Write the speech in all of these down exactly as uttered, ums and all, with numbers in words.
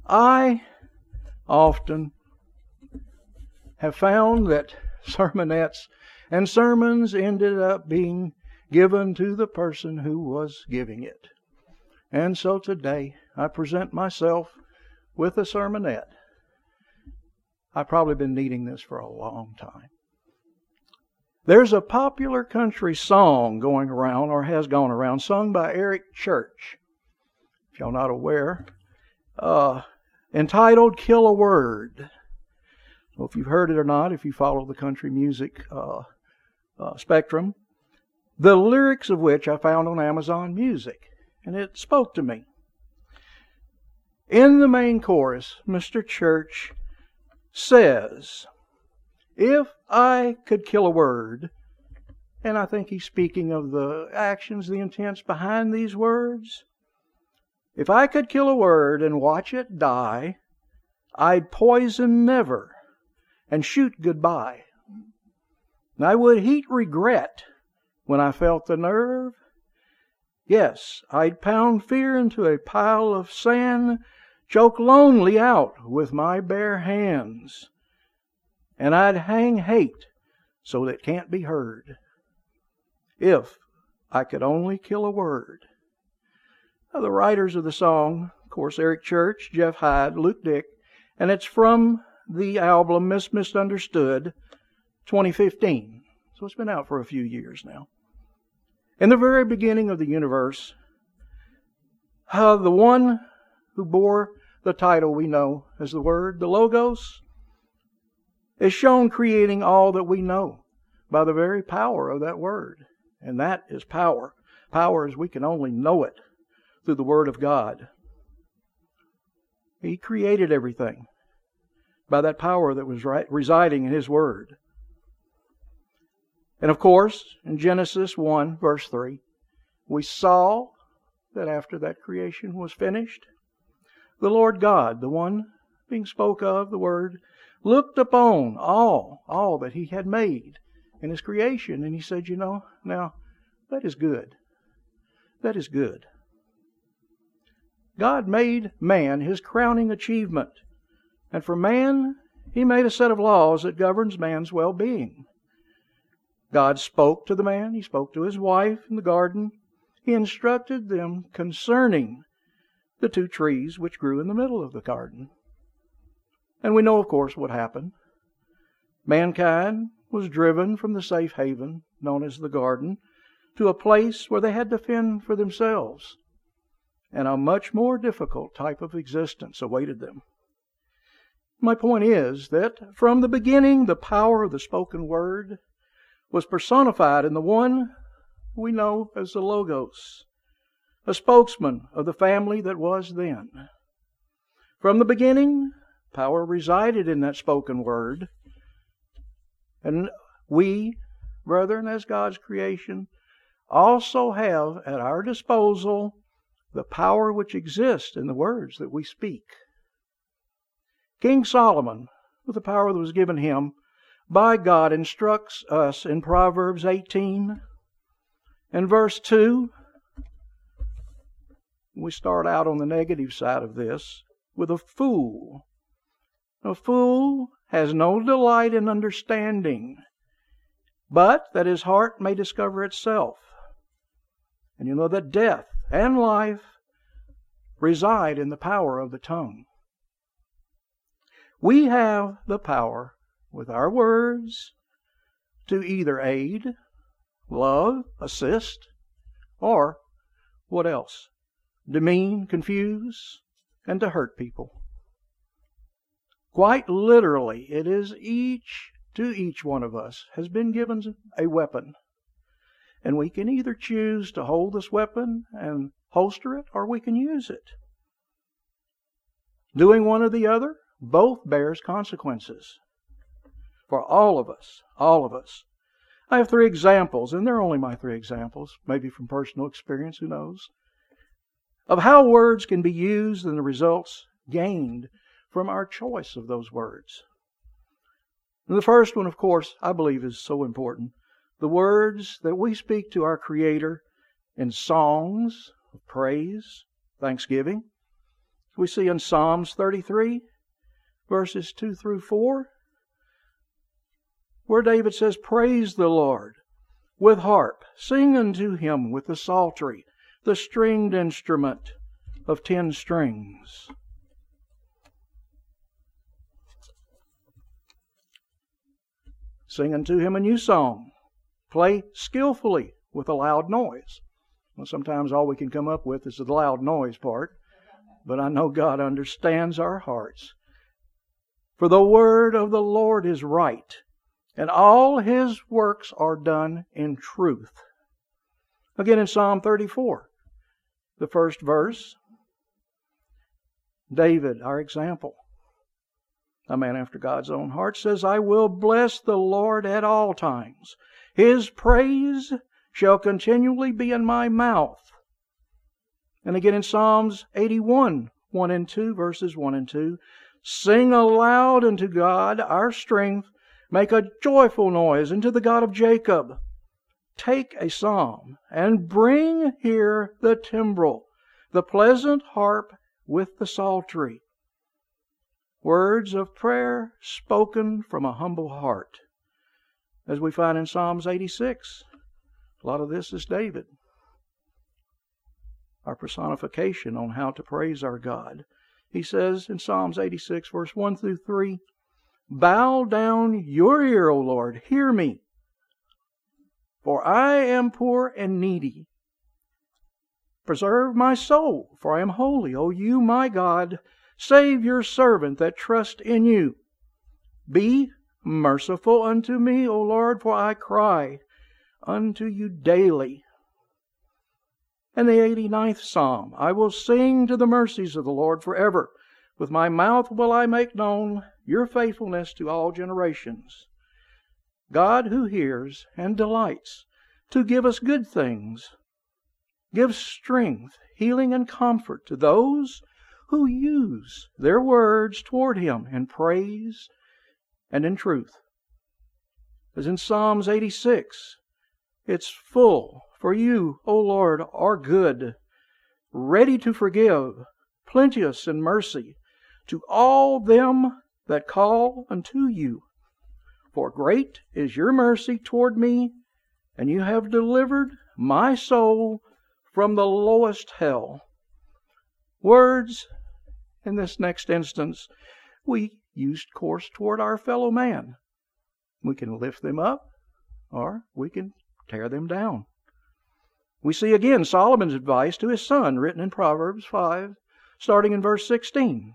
I often have found that sermonettes and sermons ended up being given to the person who was giving it. And so today I present myself with a sermonette. I've probably been needing this for a long time. There's a popular country song going around, or has gone around, sung by Eric Church, if y'all not aware, uh, entitled Kill a Word. Well, if you've heard it or not, if you follow the country music uh, uh, spectrum, the lyrics of which I found on Amazon Music, and it spoke to me. In the main chorus, Mister Church says, if I could kill a word, and I think he's speaking of the actions, the intents behind these words, if I could kill a word and watch it die, I'd poison never and shoot goodbye. And I would heat regret when I felt the nerve. Yes, I'd pound fear into a pile of sand, choke lonely out with my bare hands. And I'd hang hate so that it can't be heard, if I could only kill a word. Now, the writers of the song, of course, Eric Church, Jeff Hyde, Luke Dick, and it's from the album Miss Misunderstood, twenty fifteen. So it's been out for a few years now. In the very beginning of the universe, uh, the one who bore the title we know as the Word, the Logos, is shown creating all that we know by the very power of that Word. And that is power. Power as we can only know it through the Word of God. He created everything by that power that was right, residing in His Word. And of course, in Genesis one, verse three, we saw that after that creation was finished, the Lord God, the one being spoke of, the Word, looked upon all, all that He had made in His creation. And He said, you know, now, that is good. That is good. God made man His crowning achievement. And for man, He made a set of laws that governs man's well-being. God spoke to the man. He spoke to his wife in the garden. He instructed them concerning the two trees which grew in the middle of the garden. And we know, of course, what happened. Mankind was driven from the safe haven, known as the garden, to a place where they had to fend for themselves. And a much more difficult type of existence awaited them. My point is that from the beginning, the power of the spoken word was personified in the one we know as the Logos, a spokesman of the family that was then. From the beginning, power resided in that spoken word. And we, brethren, as God's creation, also have at our disposal the power which exists in the words that we speak. King Solomon, with the power that was given him by God, instructs us in Proverbs eighteen and verse two. We start out on the negative side of this with a fool. A fool has no delight in understanding, but that his heart may discover itself. And you know that death and life reside in the power of the tongue. We have the power with our words to either aid, love, assist, or what else? Demean, confuse, and to hurt people. Quite literally, it is each, to each one of us, has been given a weapon. And we can either choose to hold this weapon and holster it, or we can use it. Doing one or the other, both bears consequences. For all of us, all of us. I have three examples, and they're only my three examples, maybe from personal experience, who knows, of how words can be used and the results gained from our choice of those words. And the first one, of course, I believe is so important. The words that we speak to our Creator in songs of praise, thanksgiving, We see in Psalms thirty-three, verses two through four, where David says, "Praise the Lord with harp, sing unto Him with the psaltery, the stringed instrument of ten strings." Sing unto Him a new song. Play skillfully with a loud noise. Well, sometimes all we can come up with is the loud noise part. But I know God understands our hearts. For the word of the Lord is right, and all His works are done in truth. Again in Psalm thirty-four, the first verse, David, our example, a man after God's own heart, says, "I will bless the Lord at all times. His praise shall continually be in my mouth." And again in Psalms eighty-one, one and two, verses one and two, "Sing aloud unto God our strength, make a joyful noise unto the God of Jacob. Take a psalm, and bring here the timbrel, the pleasant harp with the psaltery." Words of prayer spoken from a humble heart. As we find in Psalms eighty-six, a lot of this is David. Our personification on how to praise our God. He says in Psalms eighty-six, verse one through three, "Bow down your ear, O Lord, hear me. For I am poor and needy. Preserve my soul, for I am holy, O you my God. Save your servant that trust in you. Be merciful unto me, O Lord, for I cry unto you daily." And the eighty-ninth Psalm, "I will sing to the mercies of the Lord forever. With my mouth will I make known your faithfulness to all generations." God who hears and delights to give us good things, gives strength, healing, and comfort to those who use their words toward Him in praise and in truth. As in Psalms eighty-six, it's full. "For you, O Lord, are good, ready to forgive, plenteous in mercy, to all them that call unto you. For great is your mercy toward me, and you have delivered my soul from the lowest hell." Words, in this next instance, we use course toward our fellow man. We can lift them up, or we can tear them down. We see again Solomon's advice to his son, written in Proverbs five, starting in verse sixteen.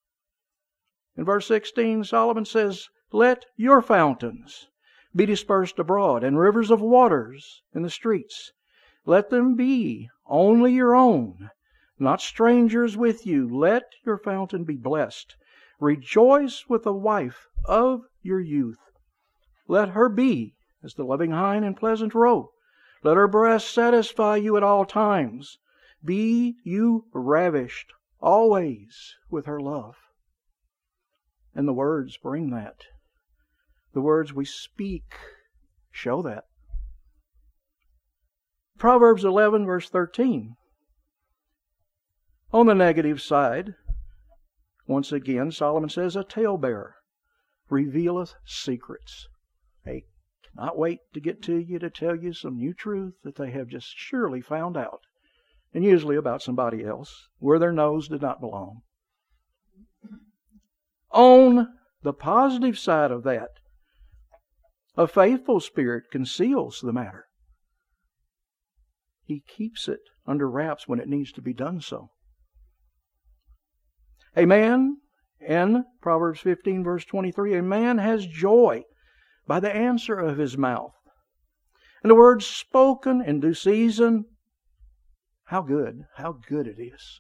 In verse sixteen, Solomon says, "Let your fountains be dispersed abroad, and rivers of waters in the streets. Let them be only your own, not strangers with you. Let your fountain be blessed. Rejoice with the wife of your youth. Let her be as the loving hind in pleasant roe. Let her breast satisfy you at all times. Be you ravished always with her love." And the words bring that. The words we speak show that. Proverbs eleven, verse thirteen. On the negative side, once again, Solomon says, "A talebearer revealeth secrets." They cannot wait to get to you to tell you some new truth that they have just surely found out, and usually about somebody else, where their nose did not belong. On the positive side of that, a faithful spirit conceals the matter. He keeps it under wraps when it needs to be done so. A man, in Proverbs fifteen, verse twenty-three, "A man has joy by the answer of his mouth, and the words spoken in due season." How good, how good it is.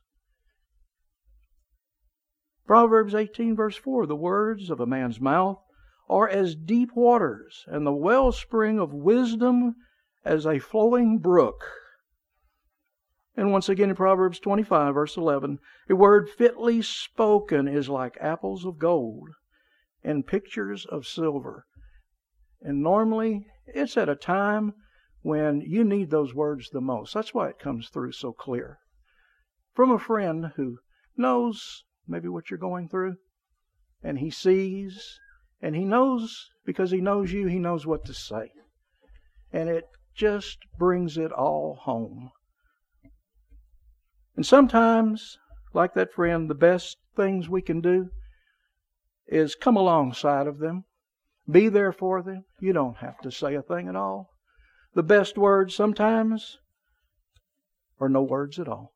Proverbs eighteen, verse four, "The words of a man's mouth are as deep waters, and the wellspring of wisdom as a flowing brook." And once again in Proverbs twenty-five, verse eleven, "A word fitly spoken is like apples of gold and pictures of silver." And normally, it's at a time when you need those words the most. That's why it comes through so clear. From a friend who knows maybe what you're going through. And He sees, and He knows, because He knows you, He knows what to say. And it just brings it all home. And sometimes, like that friend, the best things we can do is come alongside of them. Be there for them. You don't have to say a thing at all. The best words sometimes are no words at all.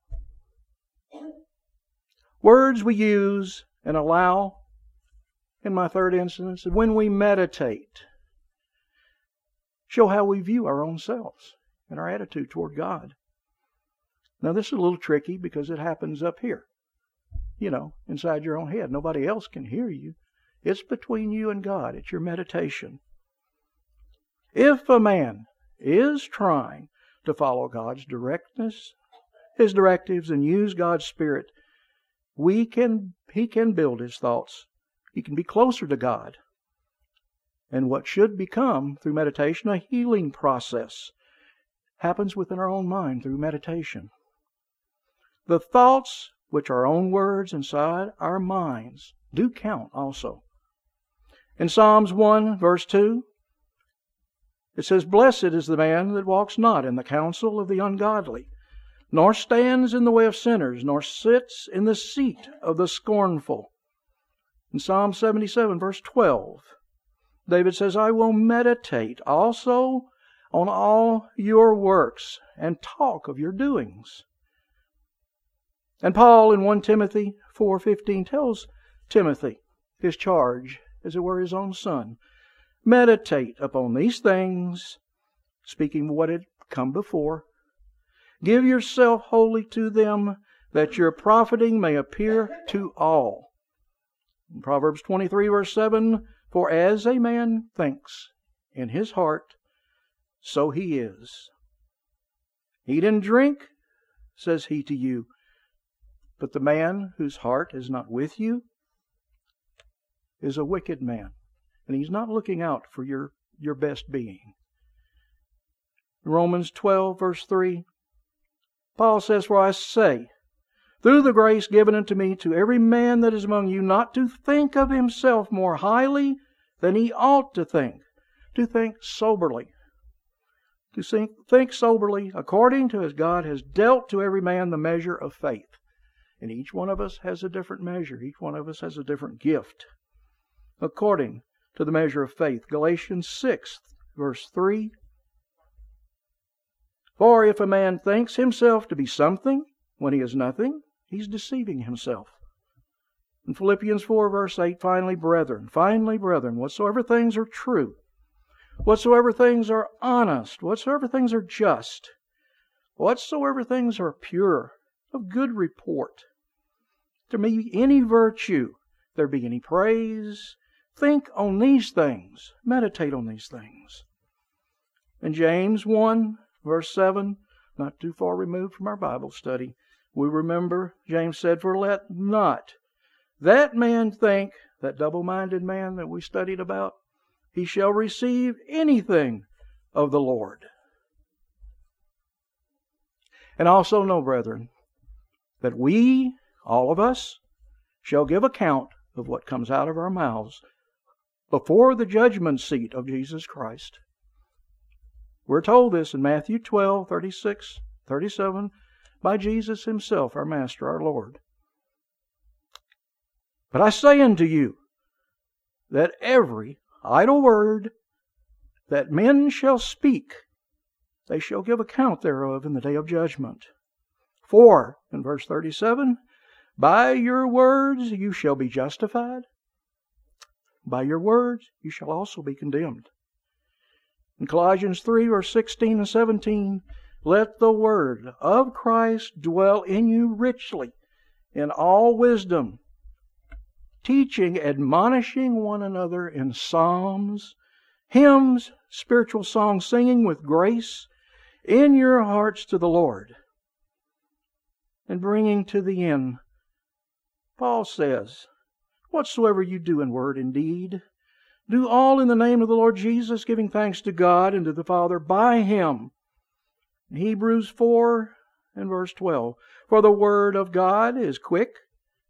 Words we use and allow, in my third instance, when we meditate, show how we view our own selves and our attitude toward God. Now this is a little tricky because it happens up here. You know, inside your own head. Nobody else can hear you. It's between you and God. It's your meditation. If a man is trying to follow God's directness, His directives, and use God's Spirit, we can, he can build his thoughts. He can be closer to God. And what should become, through meditation, a healing process happens within our own mind through meditation. The thoughts, which are our own words inside our minds, do count also. In Psalms one, verse two, it says, "Blessed is the man that walks not in the counsel of the ungodly, nor stands in the way of sinners, nor sits in the seat of the scornful." In Psalm seventy-seven, verse twelve, David says, "I will meditate also on all your works and talk of your doings." And Paul in First Timothy four fifteen tells Timothy his charge, as it were his own son, "Meditate upon these things," speaking of what had come before. "Give yourself wholly to them, that your profiting may appear to all." In Proverbs twenty-three, verse seven, "For as a man thinks in his heart, so he is. Eat and drink, says he to you, but the man whose heart is not with you is a wicked man." And he's not looking out for your, your best being. In Romans twelve, verse three, Paul says, "For I say, through the grace given unto me, to every man that is among you, not to think of himself more highly than he ought to think, to think soberly." To think, think soberly, according to as God has dealt to every man the measure of faith. And each one of us has a different measure. Each one of us has a different gift. According to the measure of faith. Galatians six, verse three. "For if a man thinks himself to be something when he is nothing, he's deceiving himself." In Philippians four, verse eight, "Finally, brethren, finally, brethren, whatsoever things are true, whatsoever things are honest, whatsoever things are just, whatsoever things are pure, of good report, if there may be any virtue, if there be any praise, think on these things." Meditate on these things. In James one, verse seven, not too far removed from our Bible study, we remember James said, "For let not that man think," that double-minded man that we studied about, "he shall receive anything of the Lord." And also know, brethren, that we, all of us, shall give account of what comes out of our mouths before the judgment seat of Jesus Christ. We're told this in Matthew twelve, thirty-six, thirty-seven, by Jesus Himself, our Master, our Lord. "But I say unto you, that every idle word that men shall speak, they shall give account thereof in the day of judgment. For," in verse thirty-seven, "by your words you shall be justified, by your words you shall also be condemned." In Colossians three, verse sixteen and seventeen, "Let the word of Christ dwell in you richly, in all wisdom, teaching, admonishing one another in psalms, hymns, spiritual songs, singing with grace in your hearts to the Lord." And bringing to the end, Paul says, "Whatsoever you do in word and deed, do all in the name of the Lord Jesus, giving thanks to God and to the Father by Him." In Hebrews four and verse twelve, "For the word of God is quick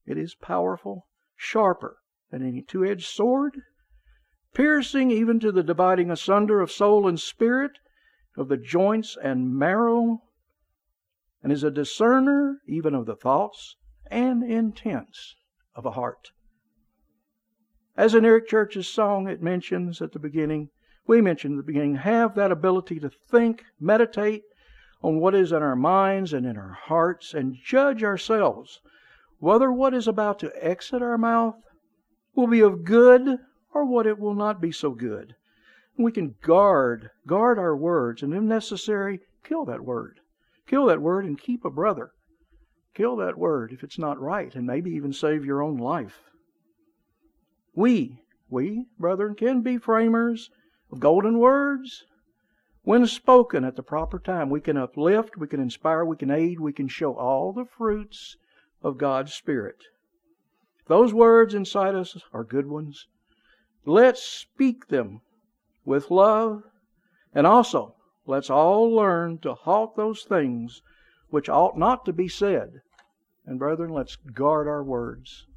It is powerful, sharper than any two-edged sword, piercing even to the dividing asunder of soul and spirit, of the joints and marrow, and is a discerner even of the thoughts and intents of a heart. As in Eric Church's song, it mentions at the beginning, we mentioned at the beginning, have that ability to think, meditate on what is in our minds and in our hearts, and judge ourselves whether what is about to exit our mouth will be of good or what it will not be so good. We can guard, guard our words, and if necessary, kill that word. Kill that word and keep a brother. Kill that word if it's not right, and maybe even save your own life. We, we, brethren, can be framers of golden words. When spoken at the proper time, we can uplift, we can inspire, we can aid, we can show all the fruits of God's Spirit. If those words inside us are good ones, let's speak them with love, and also let's all learn to halt those things which ought not to be said. And brethren, let's guard our words.